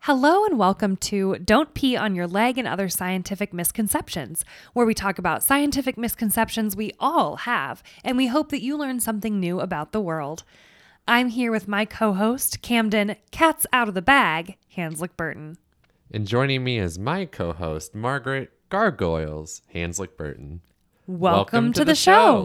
Hello and welcome to Don't Pee on Your Leg and Other Scientific Misconceptions, where we talk about scientific misconceptions we all have, and we hope that you learn something new about the world. I'm here with my co-host, Camden Cats Out of the Bag, Hanslick Burton. And joining me is my co-host, Margaret Gargoyles Hanslick Burton. Welcome to the show.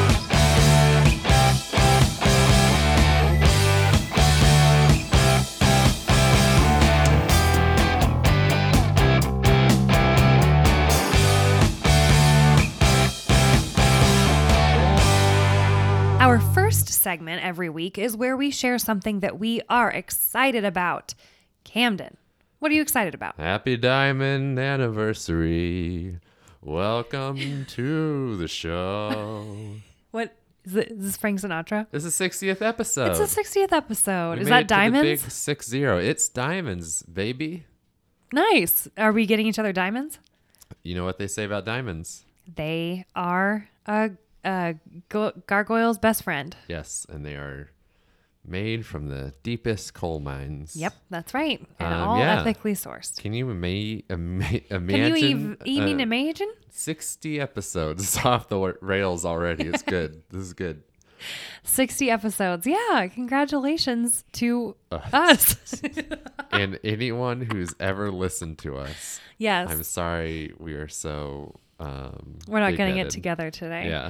Our first segment every week is where we share something that we are excited about. Camden, what are you excited about? Happy Diamond Anniversary. Welcome to the show. What is this Frank Sinatra? This is the 60th episode. It's the 60th episode. We Is made that it to the diamonds? big 6-0. It's diamonds, baby. Nice. Are we getting each other diamonds? You know what they say about diamonds? They are a gargoyle's best friend. Yes, and they are made from the deepest coal mines. Yep, that's right. And Um, all yeah. ethically sourced. Can you imagine Can you even imagine? 60 episodes off the rails already? It's good. This is good. 60 episodes. Yeah, congratulations to us. And anyone who's ever listened to us, Yes. I'm sorry we are so We're not getting it big-headed. together today. Yeah.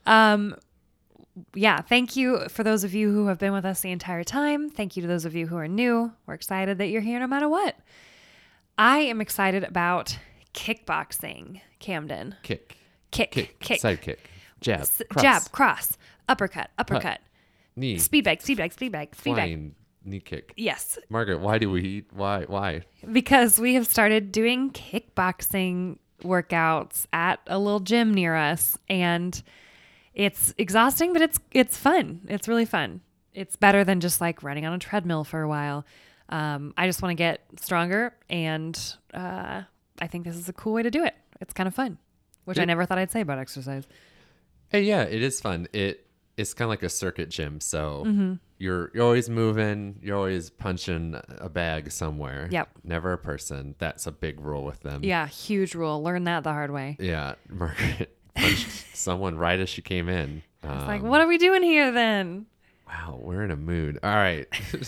Yeah, thank you for those of you who have been with us the entire time. Thank you to those of you who are new. We're excited that you're here no matter what. I am excited about kickboxing, Camden. Kick. Kick. Side kick. Jab. Cross. Jab, cross, uppercut. Knee. Speed bag. Flying knee kick. Yes, Margaret, why? because we have started doing kickboxing workouts at a little gym near us, and it's exhausting, but it's fun. It's really fun. It's better than just like running on a treadmill for a while. I just want to get stronger, and I think this is a cool way to do it. It's kind of fun, which I never thought I'd say about exercise. Hey, yeah, it is fun. It's kind of like a circuit gym, so you're always moving, you're always punching a bag somewhere. Yep. Never a person. That's a big rule with them. Yeah, huge rule. Learn that the hard way. Yeah, Margaret punched someone right as she came in. It's like, what are we doing here then? Wow, we're in a mood. All right.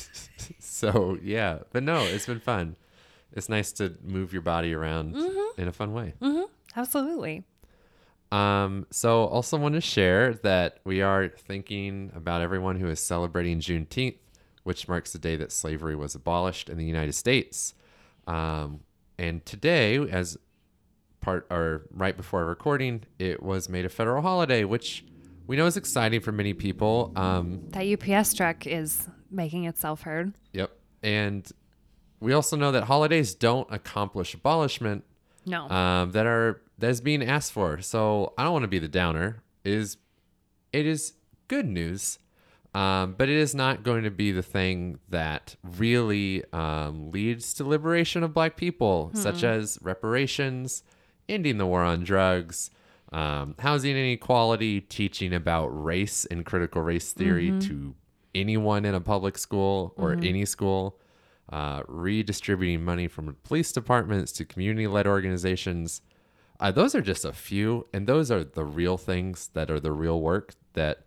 So, yeah. But no, it's been fun. It's nice to move your body around in a fun way. Absolutely. So also want to share that we are thinking about everyone who is celebrating Juneteenth, which marks the day that slavery was abolished in the United States. And today, as right before recording, it was made a federal holiday, which we know is exciting for many people. That UPS truck is making itself heard. Yep. And we also know that holidays don't accomplish abolishment. No. That is being asked for. So I don't want to be the downer. It is good news, but it is not going to be the thing that really leads to liberation of Black people, such as reparations, ending the war on drugs, housing inequality, teaching about race and critical race theory to anyone in a public school or any school. Redistributing money from police departments to community-led organizations. Those are just a few, and those are the real things that are the real work that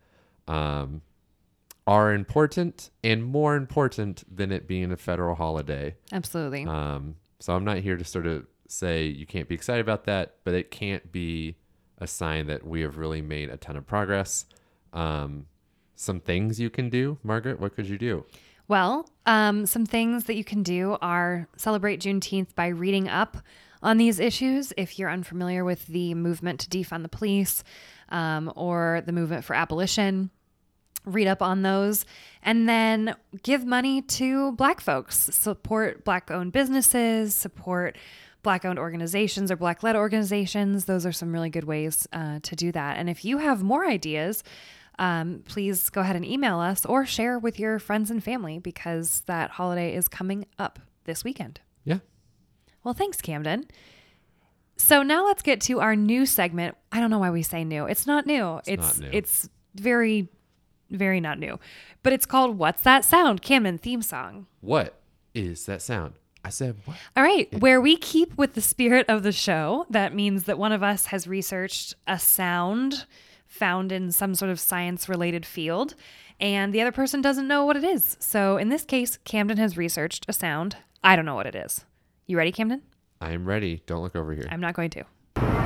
are important and more important than it being a federal holiday. Absolutely. So I'm not here to sort of say you can't be excited about that, but it can't be a sign that we have really made a ton of progress. Some things you can do, Margaret, what could you do? Well, some things that you can do are celebrate Juneteenth by reading up on these issues. If you're unfamiliar with the movement to defund the police or the movement for abolition, read up on those, and then give money to Black folks. Support Black-owned businesses, support Black-owned organizations or Black-led organizations. Those are some really good ways to do that. And if you have more ideas, please go ahead and email us or share with your friends and family, because that holiday is coming up this weekend. Yeah. Well, thanks, Camden. So now let's get to our new segment. I don't know why we say new. It's not new. It's not new. It's very, very not new. But it's called What's That Sound? Camden theme song. What is that sound? I said, what? All right. Where we keep with the spirit of the show, that means that one of us has researched a sound found in some sort of science-related field, and the other person doesn't know what it is. So in this case, Camden has researched a sound. I don't know what it is. You ready, Camden? I am ready. Don't look over here. I'm not going to.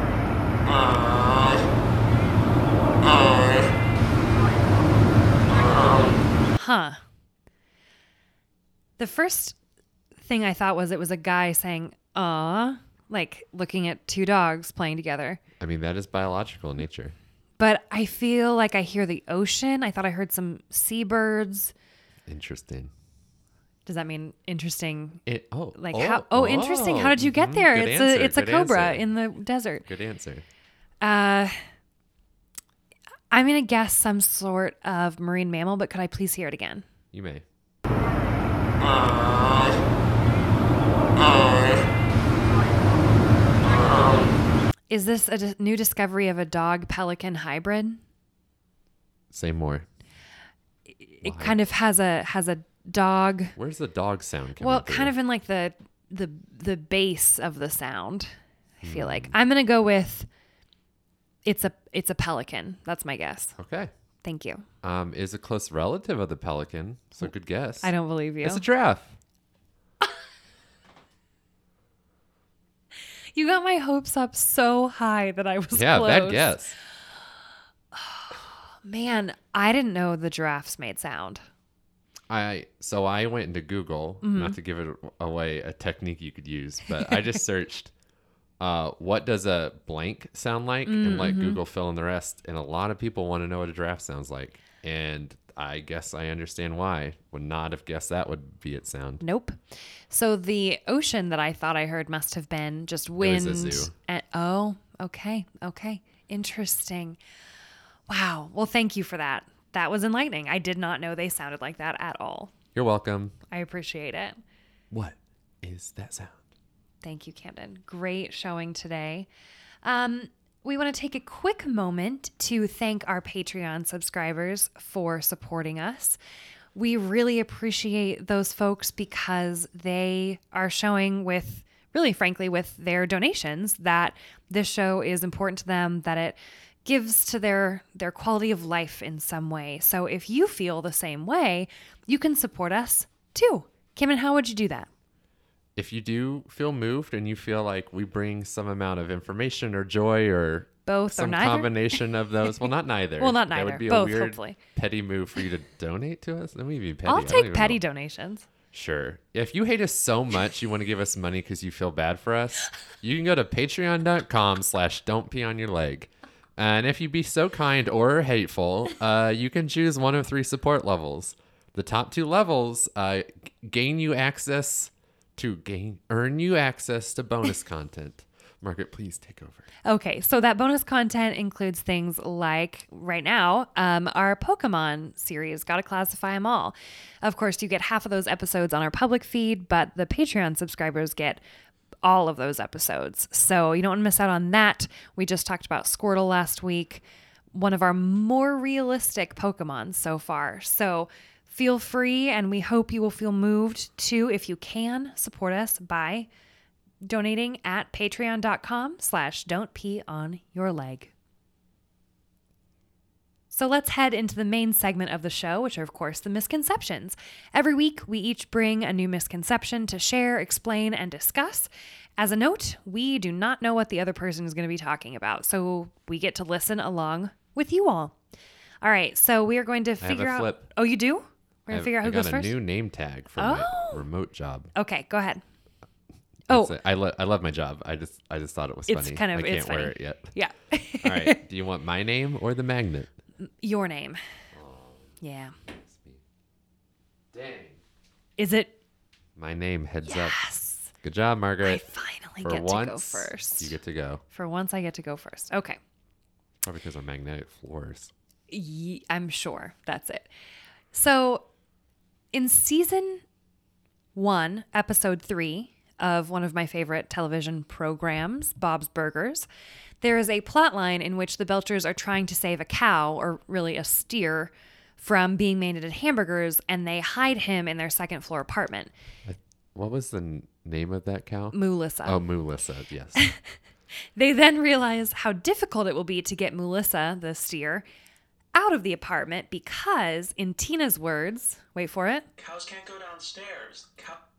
Huh. The first thing I thought was it was a guy saying, "Aw," like looking at two dogs playing together. I mean, that is biological in nature. But I feel like I hear the ocean. I thought I heard some seabirds. Interesting. Does that mean interesting? Interesting. How did you get there? Good It's answer, a good cobra answer. in the desert. Good answer. I'm gonna guess some sort of marine mammal, but could I please hear it again? You may. Is this a new discovery of a dog pelican hybrid? Say more. It Why? kind of has a dog. Where's the dog sound coming Well, through? kind of in like the base of the sound. I feel like I'm gonna go with it's a pelican. That's my guess. Okay. Thank you. Is a close relative of the pelican, so good guess. I don't believe you. It's a giraffe. You got my hopes up so high that I was Yeah, close. bad guess. Man, I didn't know the giraffes made sound. So I went into Google, not to give it away a technique you could use, but I just searched what does a blank sound like and let Google fill in the rest. And a lot of people want to know what a giraffe sounds like. And I guess I understand why. Would not have guessed that would be its sound. Nope. So the ocean that I thought I heard must have been just wind. was a zoo. Okay. Interesting. Wow. Well, thank you for that. That was enlightening. I did not know they sounded like that at all. You're welcome. I appreciate it. What is that sound? Thank you, Camden. Great showing today. We want to take a quick moment to thank our Patreon subscribers for supporting us. We really appreciate those folks because they are showing with their donations that this show is important to them, that it gives to their quality of life in some way. So if you feel the same way, you can support us too. Camden, how would you do that? If you do feel moved and you feel like we bring some amount of information or joy or Both or some neither? combination of those, well, not neither. Well, not That neither. would be Both, a weird, hopefully. petty move for you to donate to us. That would be petty. I I'll don't take even petty know. donations. Sure. If you hate us so much you want to give us money because you feel bad for us, you can go to patreon.com/don'tpeeonyourleg. And if you be so kind or hateful, you can choose one of 3 support levels. The top 2 levels earn you access to bonus content. Margaret, please take over. Okay, so that bonus content includes things like, right now, our Pokemon series, Gotta Classify Them All. Of course, you get half of those episodes on our public feed, but the Patreon subscribers get all of those episodes. So you don't want to miss out on that. We just talked about Squirtle last week, one of our more realistic Pokemon so far. So feel free, and we hope you will feel moved to, if you can, support us by donating at patreon.com/don'tpeeonyourleg. So let's head into the main segment of the show, which are, of course, the misconceptions. Every week, we each bring a new misconception to share, explain, and discuss. As a note, we do not know what the other person is going to be talking about, so we get to listen along with you all. All right, so we are going to figure out... flip. Oh, you do? We're going to figure out who goes I got first? a new name tag for my remote job. Okay, go ahead. That's it. I love my job. I just thought it was It's funny. kind of- I can't it's wear funny. it yet. Yeah. All right. Do you want my name or the magnet? Your name. Yeah. Dang. Is it? My name, heads up. Yes. Good job, Margaret. I finally For get once, to go first. you get to go. For once, I get to go first. Okay. Probably because of magnetic floors. I'm sure that's it. So, in season 1, episode 3 of one of my favorite television programs, Bob's Burgers, there is a plot line in which the Belchers are trying to save a cow, or really a steer, from being made into hamburgers, and they hide him in their second floor apartment. What was the name of that cow? Mulissa. Oh, Mulissa, yes. They then realize how difficult it will be to get Mulissa, the steer, out of the apartment because, in Tina's words, wait for it. Cows can't go downstairs.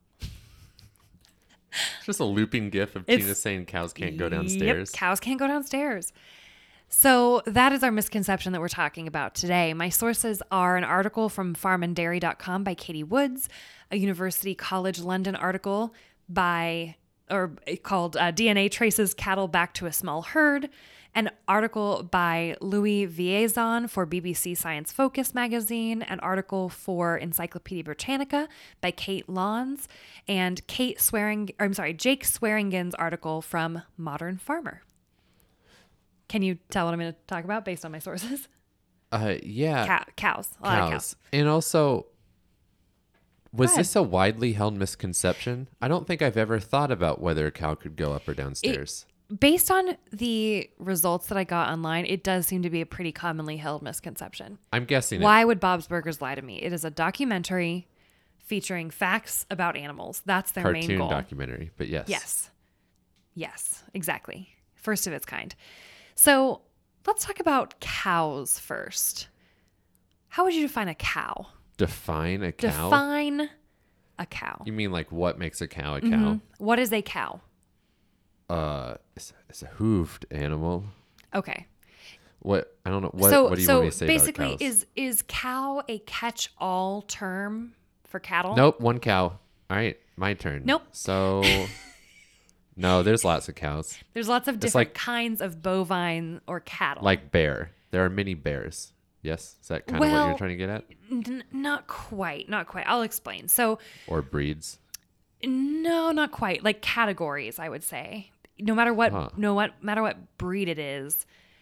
It's just a looping gif of Tina saying cows can't go downstairs. Yep, cows can't go downstairs. So that is our misconception that we're talking about today. My sources are an article from farmanddairy.com by Katie Woods, a University College London article called DNA Traces Cattle Back to a Small Herd, an article by Louis Vierzon for BBC Science Focus magazine, an article for Encyclopedia Britannica by Kate Lawns, and Jake Swearingen's article from Modern Farmer. Can you tell what I'm going to talk about based on my sources? Yeah. Cows. A lot of cows. And also, was this a widely held misconception? I don't think I've ever thought about whether a cow could go up or downstairs. Based on the results that I got online, it does seem to be a pretty commonly held misconception. I'm guessing Why would Bob's Burgers lie to me? It is a documentary featuring facts about animals. That's their main cartoon goal. documentary, but yes. Yes, exactly. First of its kind. So let's talk about cows first. How would you define a cow? Define a cow? Define a cow. You mean like what makes a cow a Mm-hmm. cow? What is a cow? It's a hooved animal. Okay. What? I don't know. What do you want me to say basically, about cows? is cow a catch-all term for cattle? Nope, one cow. All right, my turn. Nope. So, no, there's lots of cows. There's lots of different like- kinds of bovine or cattle. Like bear. There are many bears. Yes? Is that kind of what Well- you're trying to get at? Not quite. Not quite. I'll explain. So, Or breeds? no, not quite. Like categories, I would say. No matter what, Huh. matter what breed it is,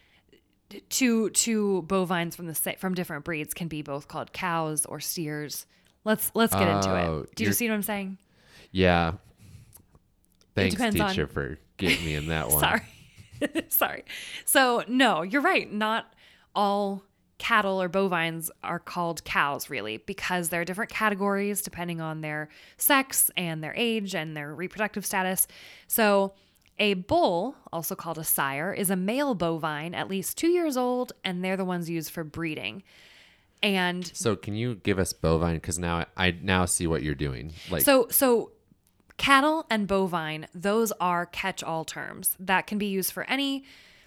two bovines from different breeds can be both called cows or steers. Let's get into Oh, it. Do you see what I'm saying? Yeah. Thanks, depends on- teacher, for getting me in that one. Sorry. So no, you're right. Not all cattle or bovines are called cows, really, because there are different categories depending on their sex and their age and their reproductive status. So a bull, also called a sire, is a male bovine at least 2 years old, and they're the ones used for breeding. And So can you give us bovine? Because now I now see what you're doing. Like, so cattle and bovine, those are catch-all terms that can be used for any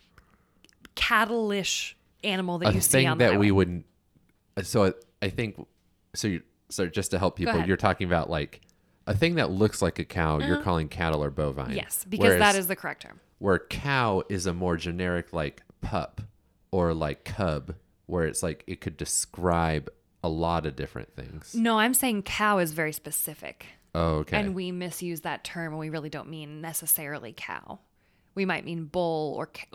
cattle-ish animal that a you see thing on the that highway. we wouldn't. So I think so. Just to help people, ahead. you're talking about like a thing that looks like a cow. You're calling cattle or bovine. Yes, because that is the correct term. where cow is a more generic like pup or like cub, where it's like it could describe a lot of different things. No, I'm saying cow is very specific. Oh, okay. And we misuse that term and we really don't mean necessarily cow. We might mean bull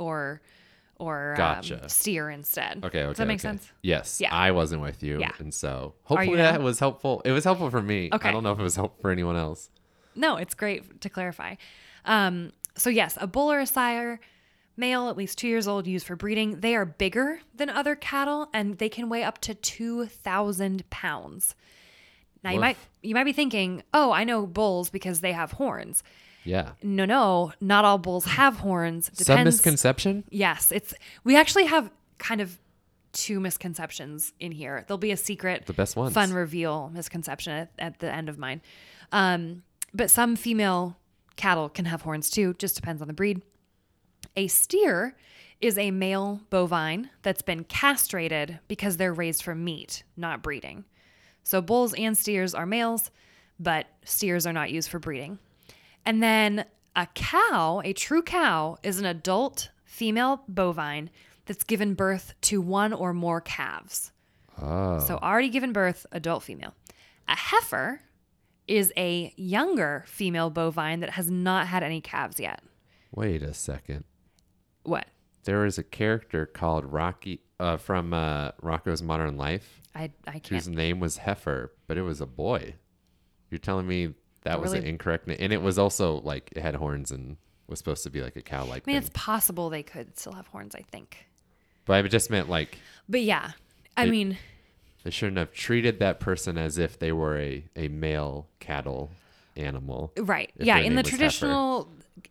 or Gotcha. steer instead. Okay. Does that make sense? Yes. Yeah. I wasn't with you. Yeah. And so you hopefully now? that was helpful. It was helpful for me. Okay. I don't know if it was helpful for anyone else. No, it's great to clarify. So yes, a bull or a sire, male, at least 2 years old, used for breeding. They are bigger than other cattle and they can weigh up to 2,000 pounds. Now Woof. you might be thinking, oh, I know bulls because they have horns. Yeah. No, not all bulls have horns. Some misconception? Yes, we actually have kind of two misconceptions in here. There'll be a secret, The best ones. fun reveal misconception at the end of mine. But some female cattle can have horns too. Just depends on the breed. A steer is a male bovine that's been castrated because they're raised for meat, not breeding. So bulls and steers are males, but steers are not used for breeding. And then a cow, a true cow, is an adult female bovine that's given birth to one or more calves. Oh. So already given birth, adult female. A heifer is a younger female bovine that has not had any calves yet. Wait a second. What? There was a character called Rocky from Rocko's Modern Life I whose can't. name was Heifer, but it was a boy. You're telling me that was an Really? incorrect name? And it was also like it had horns and was supposed to be like a cow-like I mean, thing. it's possible they could still have horns, I think. But I just meant like But yeah, I It- mean, they shouldn't have treated that person as if they were a male cattle animal. Right. if Yeah. their In the name was heifer. traditional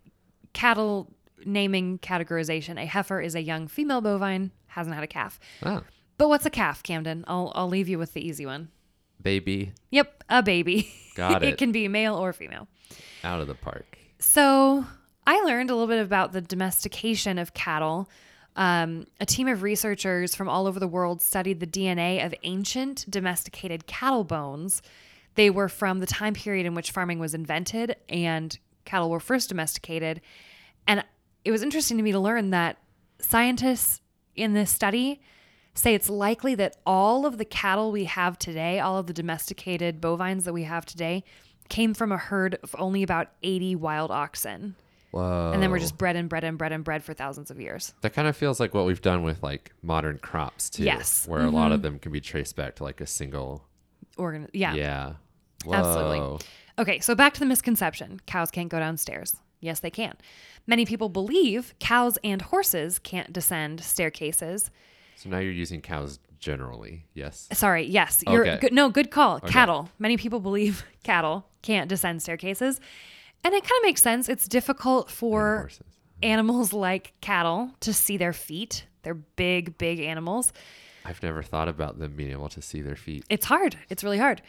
cattle naming categorization, a heifer is a young female bovine, hasn't had a calf. Ah, But what's a calf, Camden? I'll leave you with the easy one. baby, Yep, a baby. Got It it. can be male or female. out of the park. So I learned a little bit about the domestication of cattle. A team of researchers from all over the world studied the DNA of ancient domesticated cattle bones. They were from the time period in which farming was invented and cattle were first domesticated. And it was interesting to me to learn that scientists in this study say it's likely that all of the cattle we have today, all of the domesticated bovines that we have today, came from a herd of only about 80 wild oxen. Whoa. And then we're just bred and bred and bred and bred for thousands of years. That kind of feels like what we've done with like modern crops too. Yes. Where a lot of them can be traced back to like a single. Yeah. Yeah. Whoa. Absolutely. Okay, so back to the misconception. Cows can't go downstairs. Yes, they can. Many people believe cows and horses can't descend staircases. So now you're using cows generally. Yes. Sorry, yes. You're Okay. good. No, good call. Cattle. Many people believe cattle can't descend staircases. And it kind of makes sense. It's difficult for Horses. animals like cattle to see their feet. They're big, big animals. I've never thought about them being able to see their feet. It's hard. It's really hard.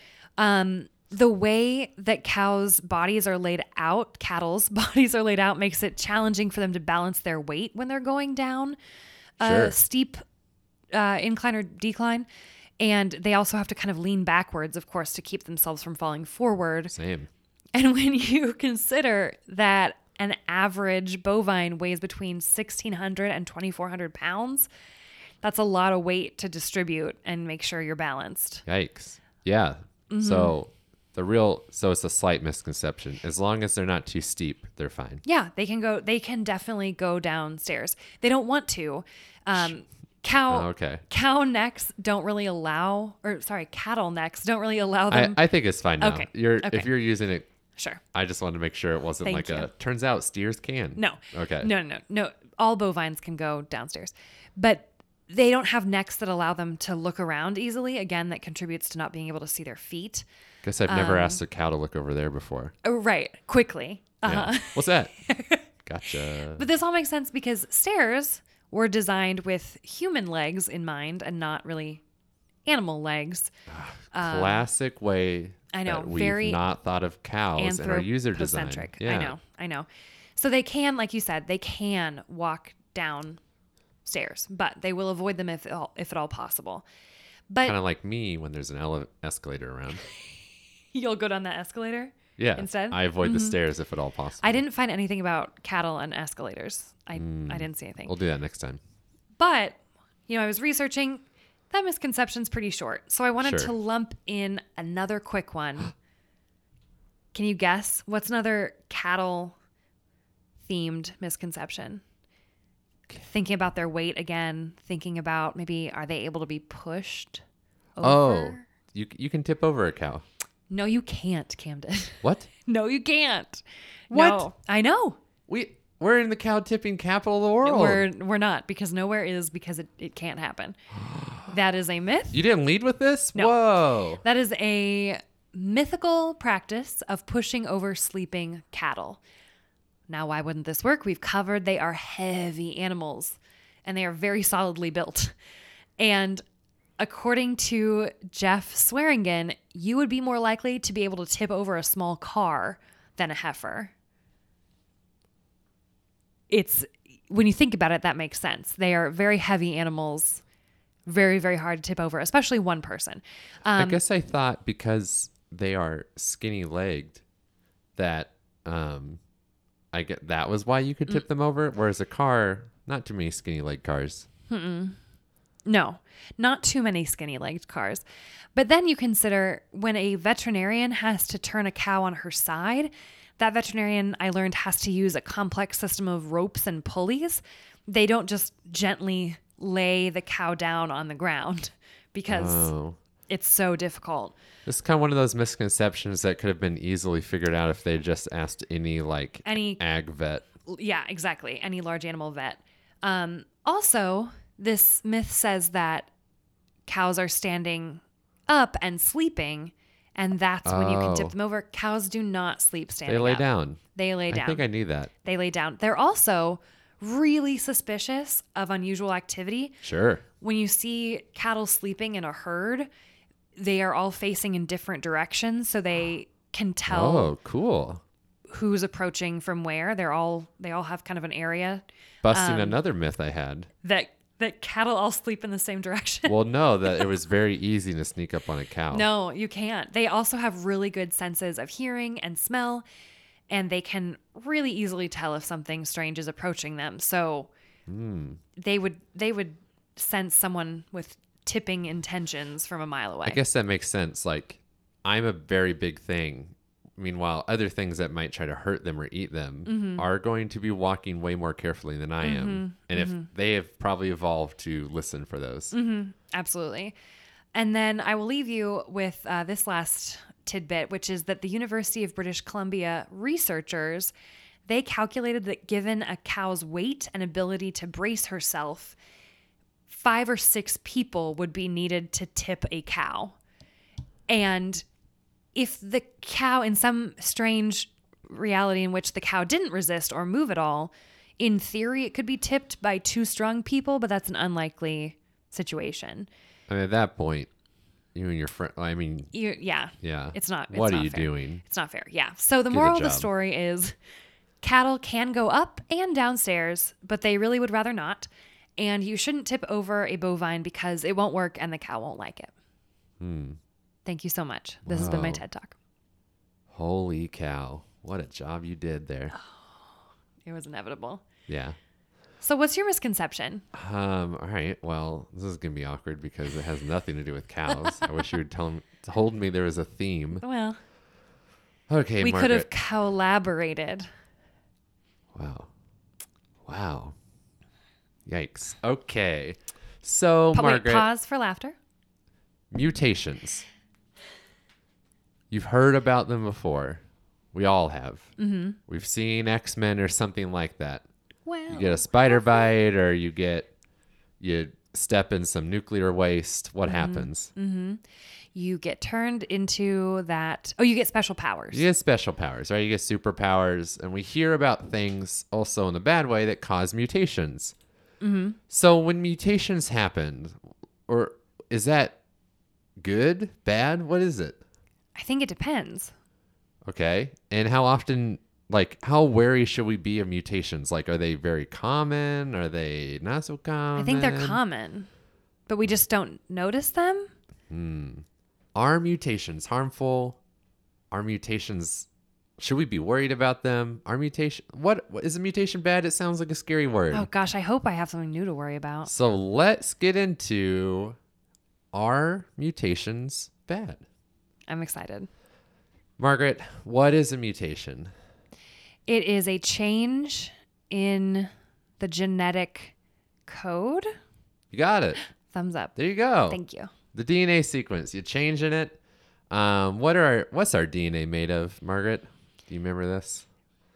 The way that cows' bodies are laid out, cattle's bodies are laid out, makes it challenging for them to balance their weight when they're going down a Sure. steep incline or decline. And they also have to kind of lean backwards, of course, to keep themselves from falling forward. Same. And when you consider that an average bovine weighs between 1,600 and 2,400 pounds, that's a lot of weight to distribute and make sure you're balanced. Yikes. Yeah. Mm-hmm. So it's a slight misconception. As long as they're not too steep, they're fine. Yeah, they can definitely go downstairs. They don't want to. Okay. Cattle necks don't really allow them. I think it's fine now. Okay. If you're using it, Sure. I just wanted to make sure it wasn't Thank you. turns out steers can. No. Okay. No. All bovines can go downstairs. But they don't have necks that allow them to look around easily. Again, that contributes to not being able to see their feet. Guess I've never asked a cow to look over there before. Right. Quickly. Yeah. What's that? Gotcha. But this all makes sense because stairs were designed with human legs in mind and not really animal legs. Classic way I know, that we've very not thought of cows in our user design. Anthropocentric. Yeah. I know. So they can, like you said, they can walk down stairs, but they will avoid them if at all possible. But Kind of like me when there's an escalator around. you'll go down that escalator Yeah. instead? I avoid the stairs if at all possible. I didn't find anything about cattle and escalators. I didn't see anything. We'll do that next time. But, I was researching. That misconception's pretty short. So I wanted Sure. to lump in another quick one. Can you guess? What's another cattle themed misconception? Thinking about their weight again, thinking about maybe are they able to be pushed over? Oh, you can tip over a cow. No, you can't, Camden. What? No, you can't. What? No, I know. We're in the cow tipping capital of the world. We're not because nowhere is because it can't happen. That is a myth. You didn't lead with this? No. Whoa. That is a mythical practice of pushing over sleeping cattle. Now, why wouldn't this work? We've covered they are heavy animals and they are very solidly built. And according to Jeff Swearingen, you would be more likely to be able to tip over a small car than a heifer. When you think about it, that makes sense. They are very heavy animals, very, very hard to tip over, especially one person. I guess I thought because they are skinny legged that that was why you could tip them over. Whereas a car, not too many skinny leg cars. No, not too many skinny-legged cars. But then you consider when a veterinarian has to turn a cow on her side, that veterinarian, I learned, has to use a complex system of ropes and pulleys. They don't just gently lay the cow down on the ground because Oh. it's so difficult. This is kind of one of those misconceptions that could have been easily figured out if they just asked any ag vet. Yeah, exactly. Any large animal vet. Also, this myth says that cows are standing up and sleeping And that's when you can tip Oh. them over. Cows do not sleep standing They lay up. down. They lay down. I think I knew that. They lay down. They're also really suspicious of unusual activity. Sure. When you see cattle sleeping in a herd, they are all facing in different directions, so they can tell Oh, cool. who's approaching from where. They all have kind of an area Busting another myth I had. that cattle all sleep in the same direction. Well, no, that it was very easy to sneak up on a cow. No, you can't. They also have really good senses of hearing and smell, and they can really easily tell if something strange is approaching them. So they would sense someone with tipping intentions from a mile away. I guess that makes sense. Like, I'm a very big thing. Meanwhile, other things that might try to hurt them or eat them are going to be walking way more carefully than I am. And if they have probably evolved to listen for those. Absolutely. And then I will leave you with this last tidbit, which is that the University of British Columbia researchers, they calculated that given a cow's weight and ability to brace herself, 5 or 6 people would be needed to tip a cow. And if the cow, in some strange reality in which the cow didn't resist or move at all, in theory, it could be tipped by 2 strong people, but that's an unlikely situation. I mean, at that point, you and your friend, I mean, Yeah. yeah. It's not. What it's are not you fair. doing? It's not fair. Yeah. So the Get a moral of the job. story is cattle can go up and downstairs, but they really would rather not. And you shouldn't tip over a bovine because it won't work and the cow won't like it. Thank you so much. This has been my Wow. TED Talk. Holy cow. What a job you did there. It was inevitable. Yeah. So what's your misconception? All right. Well, this is going to be awkward because it has nothing to do with cows. I wish you would told me there was a theme. Well, Okay, we could Margaret. have collaborated. Wow. Yikes. Okay. So, Wait, Margaret, pause for laughter. mutations. You've heard about them before. We all have. Mm-hmm. We've seen X-Men or something like that. Well, You get a spider bite or you step in some nuclear waste. What happens? you get turned into that. Oh, you get special powers. You get special powers, right? You get superpowers. And we hear about things also in the bad way that cause mutations. Mm-hmm. So when mutations happen, or is that good, bad? What is it? I think it depends. Okay. And how often, like, how wary should we be of mutations? Like, are they very common? Are they not so common? I think they're common, but we just don't notice them. Are mutations harmful? Are mutations, should we be worried about them? Are mutation, what is a mutation bad? It sounds like a scary word. Oh gosh, I hope I have something new to worry about. So let's get into, are mutations bad? I'm excited. Margaret, what is a mutation? It is a change in the genetic code. You got it. Thumbs up. There you go. Thank you. The DNA sequence. You changing it. What's our DNA made of, Margaret? Do you remember this?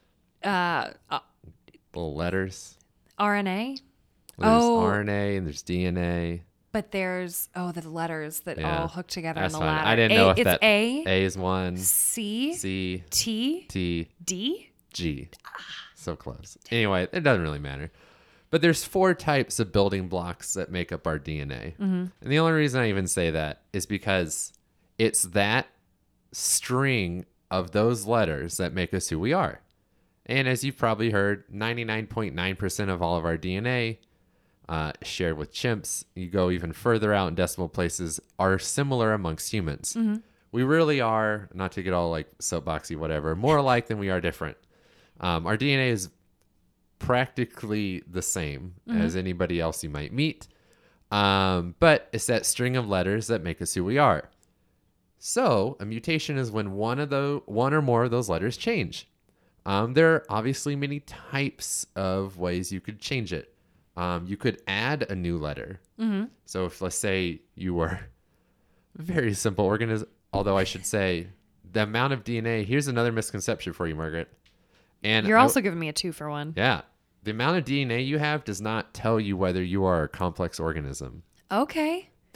Little letters. RNA, There's Oh. RNA and there's DNA. but there's the letters that Yeah. all hook together That's in the fine. ladder. I didn't know if it's that A, is one, C, C, T, T, D. G. So close. Anyway, it doesn't really matter. But there's 4 types of building blocks that make up our DNA. Mm-hmm. And the only reason I even say that is because it's that string of those letters that make us who we are. And as you've probably heard, 99.9% of all of our DNA shared with chimps, you go even further out in decimal places, are similar amongst humans. Mm-hmm. We really are, not to get all like soapboxy, whatever, more alike than we are different. Our DNA is practically the same as anybody else you might meet. But it's that string of letters that make us who we are. So a mutation is when one or more of those letters change. There are obviously many types of ways you could change it. You could add a new letter. Mm-hmm. So if, let's say, you were a very simple organism, although I should say the amount of DNA, here's another misconception for you, Margaret. And You're also giving me a 2 for 1. yeah, the amount of DNA you have does not tell you whether you are a complex organism. Okay.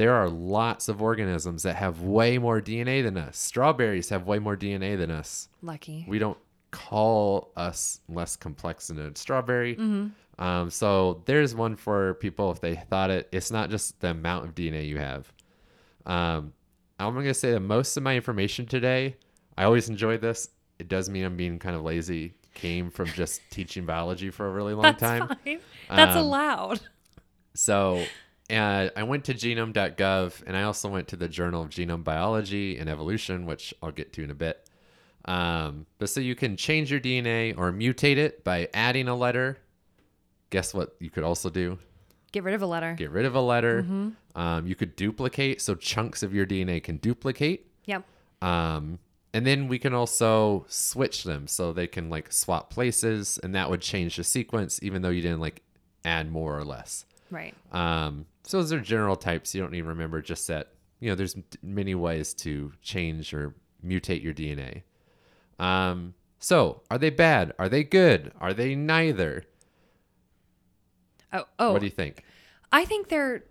there are lots of organisms that have way more DNA than us. Strawberries have way more DNA than us. Lucky. We don't call us less complex than a strawberry. So there's one for people if they thought it's not just the amount of DNA you have. I'm going to say that most of my information today, I always enjoy this. It does mean I'm being kind of lazy. Came from just teaching biology for a really long time. Fine. That's allowed. So I went to genome.gov, and I also went to the Journal of Genome Biology and Evolution, which I'll get to in a bit. But so you can change your DNA or mutate it by adding a letter. Guess what you could also do? Get rid of a letter. Get rid of a letter. You could duplicate, so chunks of your DNA can duplicate. Yep. And then we can also switch them so they can like swap places, and that would change the sequence even though you didn't like add more or less. Right. So those are general types. You don't need to remember just that, there's many ways to change or mutate your DNA. So are they bad? Are they good? Are they neither? Oh. What do you think? I think they're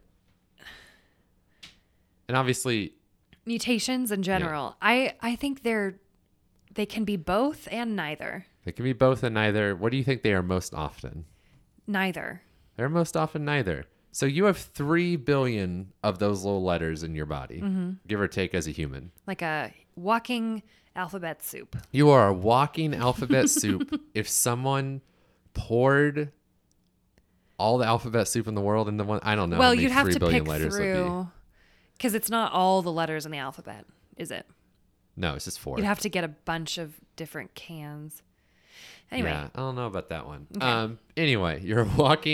And obviously, mutations in general. I think they can be both and neither. they can be both and neither. What do you think they are most often? Neither. They're most often neither. So you have 3 billion of those little letters in your body, give or take as a human. Like a walking alphabet soup. You are a walking alphabet soup. If someone poured all the alphabet soup in the world into one, I don't know. Well, how many you'd have 3 to billion pick letters would be. through because it's not all the letters in the alphabet, is it? No, it's just 4. You'd have to get a bunch of different cans. Anyway. Yeah, I don't know about that one. Okay. Anyway, you're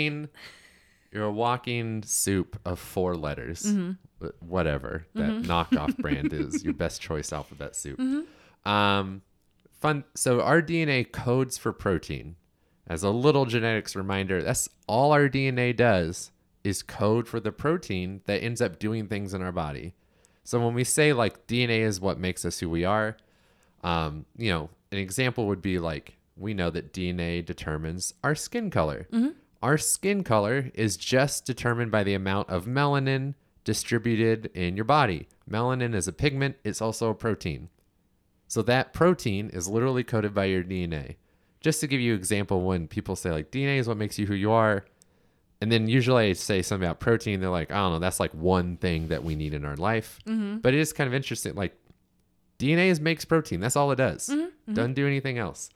a walking soup of 4 letters. Whatever that knockoff brand is, your best choice alphabet soup. Fun. So our DNA codes for protein. As a little genetics reminder, that's all our DNA does is code for the protein that ends up doing things in our body. So when we say like DNA is what makes us who we are, an example would be like, we know that DNA determines our skin color. Our skin color is just determined by the amount of melanin distributed in your body. Melanin is a pigment. It's also a protein. So that protein is literally coded by your DNA. Just to give you an example, when people say like DNA is what makes you who you are, and then usually I say something about protein, they're like, I don't know, that's like one thing that we need in our life. But it is kind of interesting. Like DNA makes protein. That's all it does. Doesn't do anything else.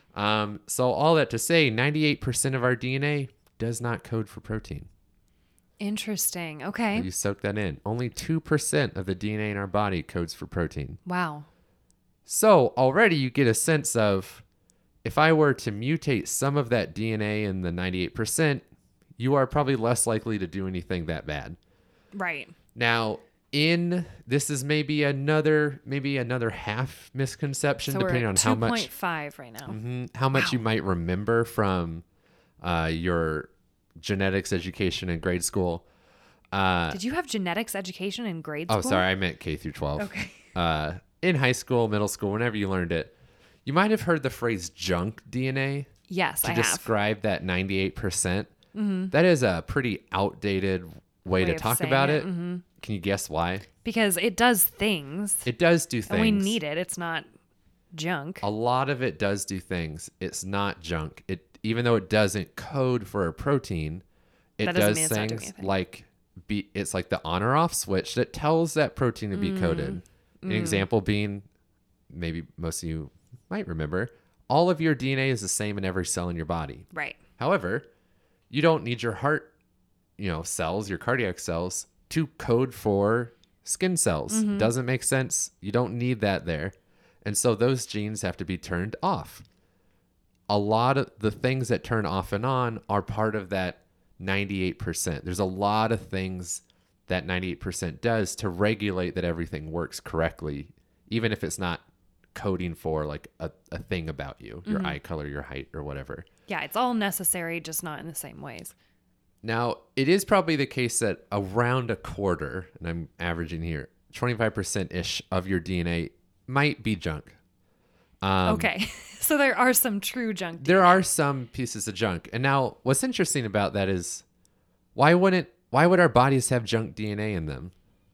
So all that to say, 98% of our DNA does not code for protein. Interesting. Okay. You soak that in. Only 2% of the DNA in our body codes for protein. Wow. So already you get a sense of, if I were to mutate some of that DNA in the 98%, you are probably less likely to do anything that bad. Right. Now, this is maybe another half misconception, So depending we're on at how much 2.5 right now. how much you might remember from your genetics education in grade school. Did you have genetics education in grade school? Oh, sorry, I meant K through 12. Okay. In high school, middle school, whenever you learned it, you might have heard the phrase junk DNA Yes, to I have. describe that 98%. That is a pretty outdated way to of talk saying about it. it. Can you guess why? Because it does things. It does do things. And we need it. It's not junk. A lot of it does do things. It's not junk. Even though it doesn't code for a protein, it That doesn't does mean it's not doing things anything. like it's like the on or off switch that tells that protein to be coded. An example being, maybe most of you might remember, all of your DNA is the same in every cell in your body. Right. However, you don't need your heart, cells, your cardiac cells, to code for skin cells. Doesn't make sense. You don't need that there. And so those genes have to be turned off. A lot of the things that turn off and on are part of that 98%. There's a lot of things that 98% does to regulate that everything works correctly, even if it's not coding for like a thing about you, your eye color, your height, or whatever. Yeah, it's all necessary, just not in the same ways. Now, it is probably the case that around a quarter, and I'm averaging here, 25%-ish of your DNA might be junk. Okay. So there are some true junk DNA. There are some pieces of junk. And now what's interesting about that is why would our bodies have junk DNA in them?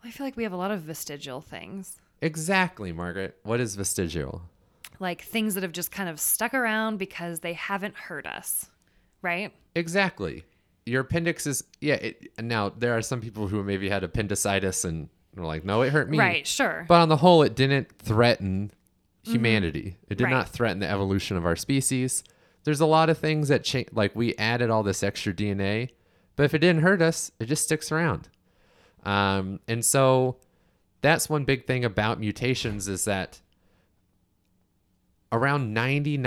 I feel like we have a lot of vestigial things, Exactly, Margaret. What is vestigial? like things that have just kind of stuck around because they haven't hurt us, right? Exactly. Your appendix is, yeah. Now, there are some people who maybe had appendicitis and were like, no, it hurt me. Right, sure. But on the whole, it didn't threaten humanity. It did Right. not threaten the evolution of our species. There's a lot of things that change, like we added all this extra DNA, but if it didn't hurt us, it just sticks around. And so that's one big thing about mutations is that around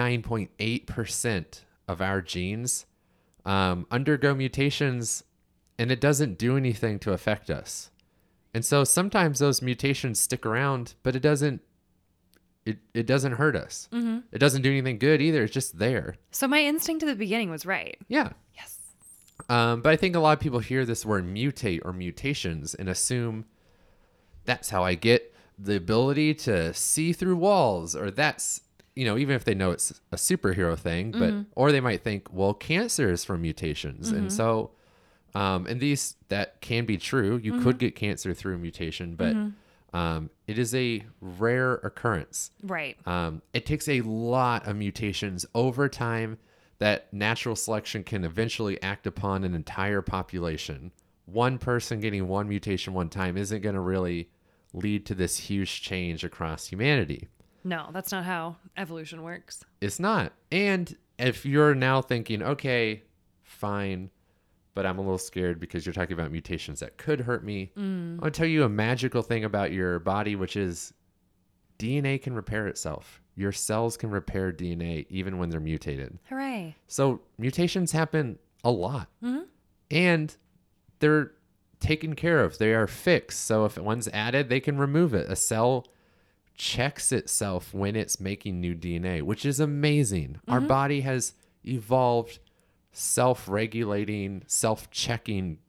99.8% of our genes undergo mutations, and it doesn't do anything to affect us. And so sometimes those mutations stick around, but it doesn't hurt us. Mm-hmm. It doesn't do anything good either. It's just there. So my instinct at the beginning was right. Yeah. Yes. But I think a lot of people hear this word mutate or mutations and assume that's how I get the ability to see through walls, or that's, even if they know it's a superhero thing, but, or they might think, well, cancer is from mutations. And so, and these, that can be true. You could get cancer through a mutation, but, it is a rare occurrence. Right. It takes a lot of mutations over time that natural selection can eventually act upon an entire population. One person getting one mutation one time isn't going to really lead to this huge change across humanity. No, that's not how evolution works. It's not. And if you're now thinking, okay, fine, but I'm a little scared because you're talking about mutations that could hurt me. I'll tell you a magical thing about your body, which is DNA can repair itself. Your cells can repair DNA even when they're mutated. Hooray. So mutations happen a lot. And they're taken care of. They are fixed. So if one's added, they can remove it. A cell checks itself when it's making new DNA, which is amazing. Our body has evolved self-regulating, self-checking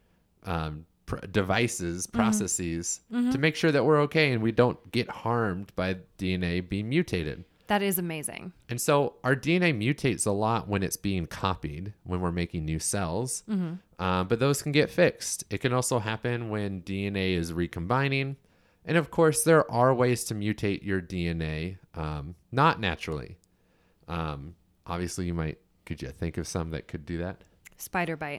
devices, processes to make sure that we're okay and we don't get harmed by DNA being mutated. That is amazing. And so our DNA mutates a lot when it's being copied, when we're making new cells, but those can get fixed. It can also happen when DNA is recombining. And of course, there are ways to mutate your DNA, not naturally. Obviously, could you think of some that could do that? Spider bite.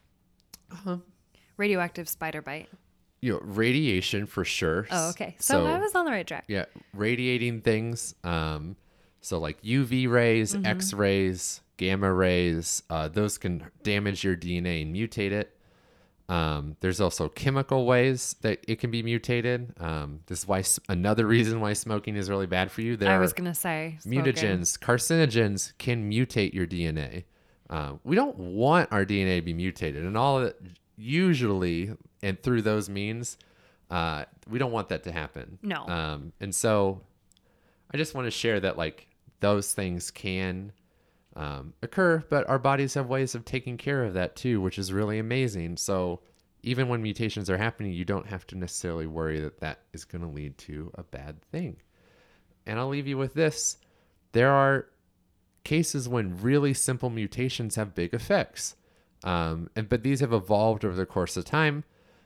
Radioactive spider bite. Radiation for sure. Oh, okay. So I was on the right track. Yeah, radiating things. So like UV rays, X-rays, gamma rays, those can damage your DNA and mutate it. There's also chemical ways that it can be mutated. This is why another reason why smoking is really bad for you. I was going to say smoking. Mutagens, carcinogens can mutate your DNA. We don't want our DNA to be mutated, and all of it, usually, and through those means, we don't want that to happen. No. And so I just want to share that like those things can occur, but our bodies have ways of taking care of that too, which is really amazing. So even when mutations are happening, you don't have to necessarily worry that that is going to lead to a bad thing. And I'll leave you with this. There are cases when really simple mutations have big effects. But these have evolved over the course of time.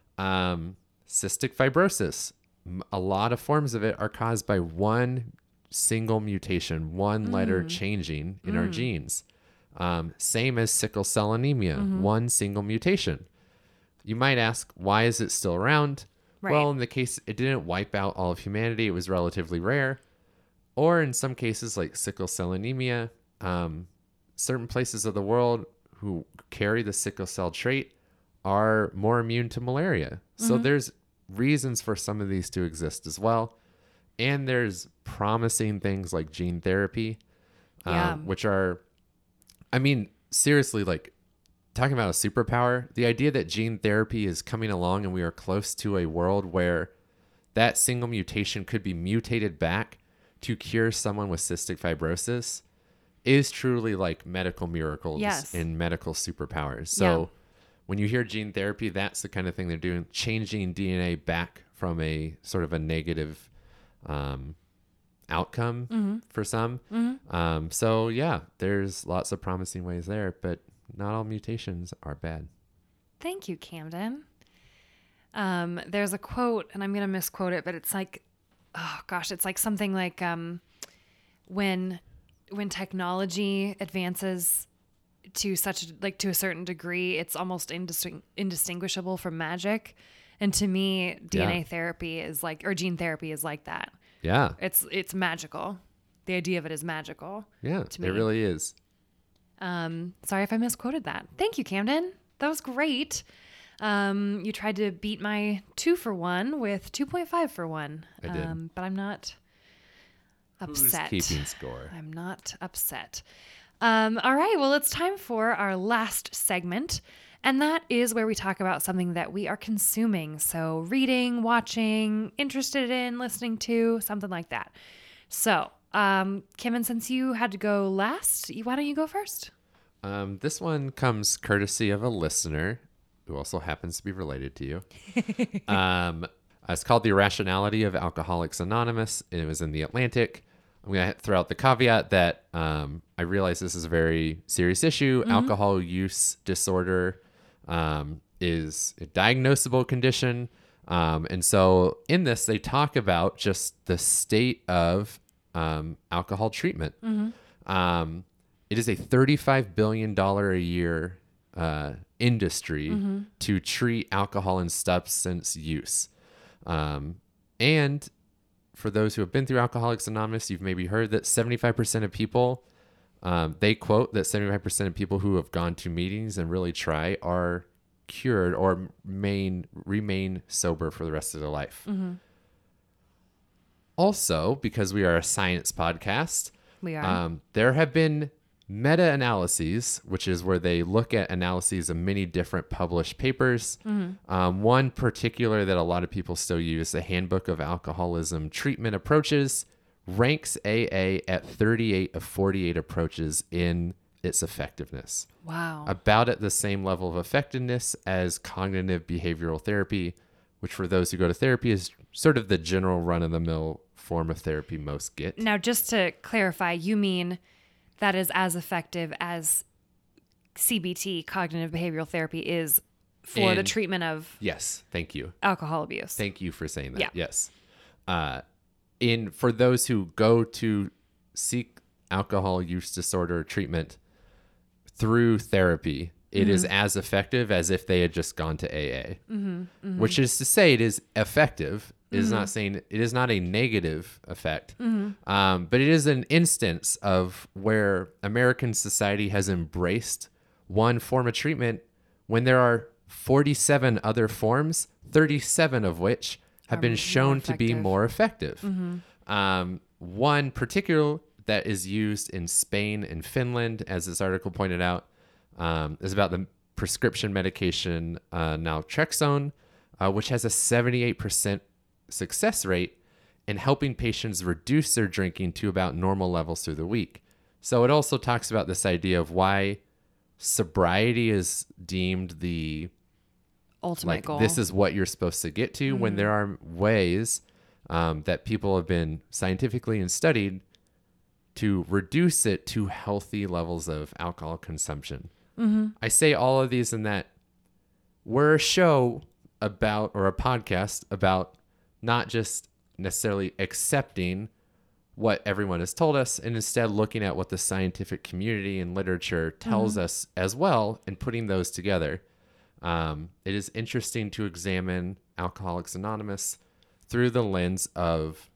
Cystic fibrosis, a lot of forms of it are caused by one single mutation, one letter changing in our genes. Same as sickle cell anemia, one single mutation. You might ask, why is it still around? Right. Well, in the case, it didn't wipe out all of humanity. It was relatively rare. Or in some cases, like sickle cell anemia, certain places of the world who carry the sickle cell trait are more immune to malaria. So there's reasons for some of these to exist as well. And there's promising things like gene therapy, which are, I mean, seriously, like talking about a superpower, the idea that gene therapy is coming along and we are close to a world where that single mutation could be mutated back to cure someone with cystic fibrosis is truly like medical miracles and medical superpowers. So when you hear gene therapy, that's the kind of thing they're doing, changing DNA back from a sort of a negative outcome for some. So yeah, there's lots of promising ways there, but not all mutations are bad. Thank you, Camden. There's a quote, and I'm going to misquote it, but it's like, oh gosh, it's like something like when technology advances to to a certain degree, it's almost indistinguishable from magic. And to me, DNA therapy is like, or gene therapy is like that. Yeah. It's magical. The idea of it is magical. Yeah, to me. it really is. Sorry if I misquoted that. Thank you, Camden. That was great. You tried to beat my 2 for 1 with 2.5 for 1. I did. But I'm not upset. Who's keeping score? I'm not upset. All right. Well, it's time for our last segment. And that is where we talk about something that we are consuming. So reading, watching, interested in, listening to, something like that. So, Kim, and since you had to go last, why don't you go first? This one comes courtesy of a listener who also happens to be related to you. It's called The Irrationality of Alcoholics Anonymous, and it was in The Atlantic. I'm going to throw out the caveat that I realize this is a very serious issue. Mm-hmm. Alcohol use disorder is a diagnosable condition. And so in this, they talk about just the state of alcohol treatment. Mm-hmm. It is a $35 billion a year industry to treat alcohol and substance use. And for those who have been through Alcoholics Anonymous, you've maybe heard that 75% of people, they quote that 75% of people who have gone to meetings and really try are cured or remain sober for the rest of their life. Mm-hmm. Also, because we are a science podcast, there have been meta-analyses, which is where they look at analyses of many different published papers. Mm-hmm. One particular that a lot of people still use, the Handbook of Alcoholism Treatment Approaches, ranks AA at 38 of 48 approaches in its effectiveness. Wow. About at the same level of effectiveness as cognitive behavioral therapy, which for those who go to therapy is sort of the general run-of-the-mill form of therapy most get. Now, just to clarify, you mean that is as effective as CBT, cognitive behavioral therapy, is for the treatment of yes, thank you. Alcohol abuse. Thank you for saying that. Yeah. Yes. For those who go to seek alcohol use disorder treatment through therapy, it is as effective as if they had just gone to AA, which is to say it is effective. It is not saying it is not a negative effect, but it is an instance of where American society has embraced one form of treatment when there are 47 other forms, 37 of which have been shown to be more effective. One particular that is used in Spain and Finland, as this article pointed out, is about the prescription medication naltrexone, which has a 78% success rate in helping patients reduce their drinking to about normal levels through the week. So it also talks about this idea of why sobriety is deemed the ultimate goal. This is what you're supposed to get to, when there are ways that people have been scientifically and studied to reduce it to healthy levels of alcohol consumption. I say all of these in that we're a show about, or a podcast about, not just necessarily accepting what everyone has told us, and instead looking at what the scientific community and literature tells us as well, and putting those together. It is interesting to examine Alcoholics Anonymous through the lens of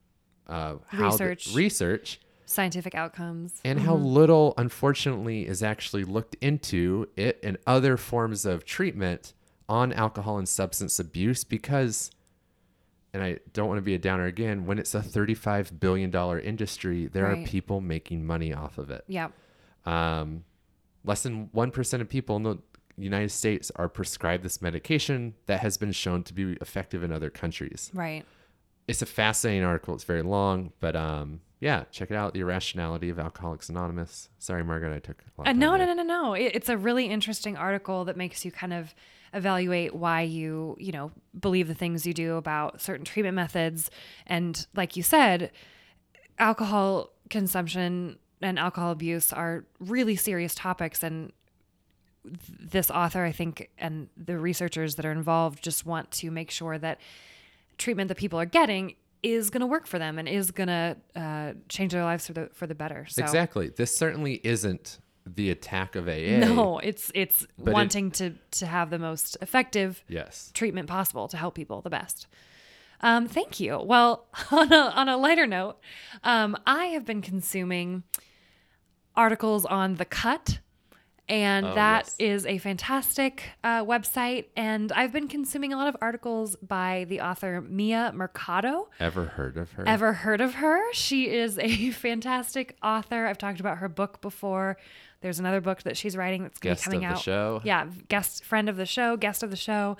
research, scientific outcomes, and how little, unfortunately, is actually looked into it and other forms of treatment on alcohol and substance abuse, because, and I don't want to be a downer again, when it's a $35 billion industry, there are people making money off of it. Yeah. Less than 1% of people in the United States are prescribed this medication that has been shown to be effective in other countries. Right. It's a fascinating article. It's very long, but yeah, check it out. The Irrationality of Alcoholics Anonymous. Sorry, Margaret, I took a lot of time. No. It's a really interesting article that makes you kind of evaluate why you believe the things you do about certain treatment methods. And like you said, alcohol consumption and alcohol abuse are really serious topics. And this author, I think, and the researchers that are involved just want to make sure that treatment that people are getting is going to work for them and is going to change their lives for the better. So Exactly. This certainly isn't the attack of AA. no, it's But wanting to have the most effective Yes. treatment possible to help people the best. Thank you. Well, on a lighter note, I have been consuming articles on The Cut, and that yes. is a fantastic website. And I've been consuming a lot of articles by the author Mia Mercado. Ever heard of her? Ever heard of her? She is a fantastic author. I've talked about her book before. There's another book that she's writing that's going to be Guest coming of the out. show. Yeah, guest of the show.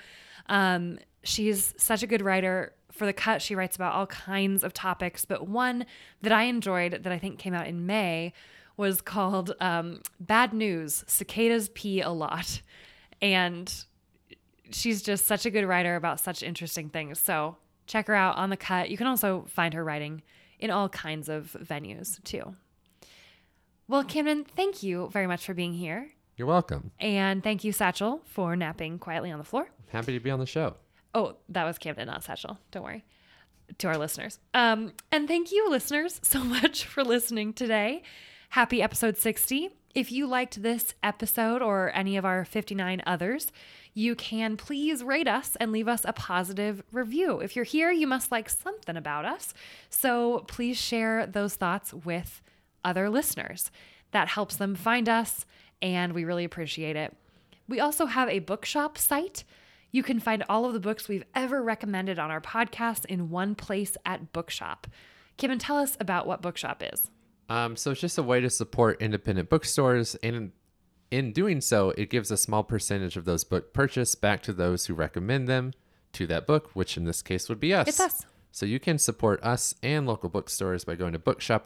She's such a good writer. For The Cut, she writes about all kinds of topics, but one that I enjoyed that I think came out in May was called Bad News, Cicadas Pee a Lot. And she's just such a good writer about such interesting things. So check her out on The Cut. You can also find her writing in all kinds of venues too. Well, Camden, thank you very much for being here. You're welcome. And thank you, Satchel, for napping quietly on the floor. Happy to be on the show. Oh, that was Camden, not Satchel. Don't worry. To our listeners. And thank you, listeners, so much for listening today. Happy episode 60. If you liked this episode or any of our 59 others, you can please rate us and leave us a positive review. If you're here, you must like something about us. So please share those thoughts with other listeners. That helps them find us, and we really appreciate it. We also have a bookshop site. You can find all of the books we've ever recommended on our podcast in one place at Bookshop. Kim, tell us about what Bookshop is. So it's just a way to support independent bookstores, and in doing so, it gives a small percentage of those book purchase back to those who recommend them to that book, which in this case would be us. It's us. So you can support us and local bookstores by going to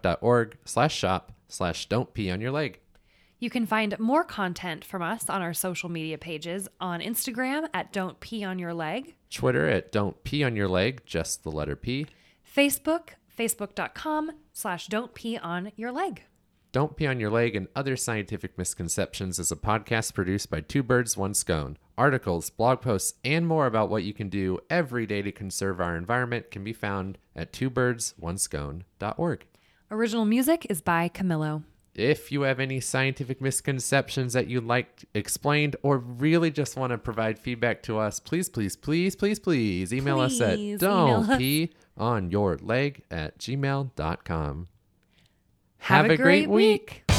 bookshop.org/shop/don't pee on your leg. You can find more content from us on our social media pages on Instagram at Don't Pee on Your Leg, Twitter at Don't Pee on Your Leg, just the letter P. Facebook, facebook.com/Don't Pee on Your Leg. Don't Pee on Your Leg and Other Scientific Misconceptions is a podcast produced by Two Birds, One Scone. Articles, blog posts, and more about what you can do every day to conserve our environment can be found at twobirdsOneScone.org. Original music is by Camillo. If you have any scientific misconceptions that you'd like explained or really just want to provide feedback to us, please email us at Please email us. don'tpeeonyourleg@gmail.com. Have a great week.